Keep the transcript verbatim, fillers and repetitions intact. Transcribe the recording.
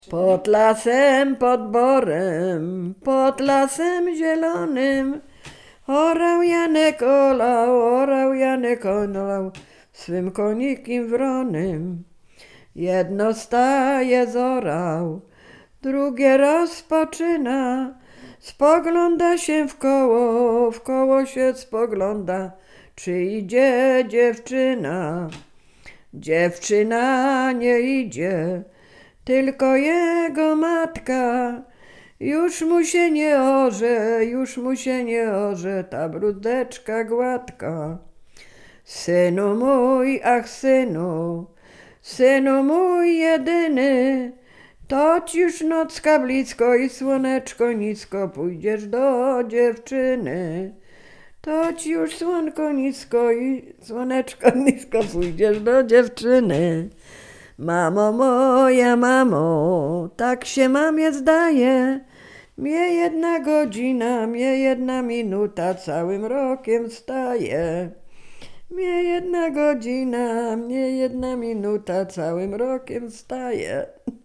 Pod lasem, pod borem, pod lasem zielonym orał Janek olał, orał Janek olał swym konikiem wronym. Jedno staje zorał, drugie rozpoczyna, spogląda się w koło, w koło się spogląda, czy idzie dziewczyna. Dziewczyna nie idzie, tylko jego matka. Już mu się nie orze, już mu się nie orze ta brudeczka gładka. Synu mój, ach synu, synu mój jedyny, toć już nocka blisko i słoneczko nisko, pójdziesz do dziewczyny. Toć już słonko nisko i słoneczko nisko, pójdziesz do dziewczyny. Mamo moja, mamo, tak się mamie zdaje, mnie jedna godzina, mnie jedna minuta całym rokiem staje. Mnie jedna godzina, mnie jedna minuta całym rokiem staje.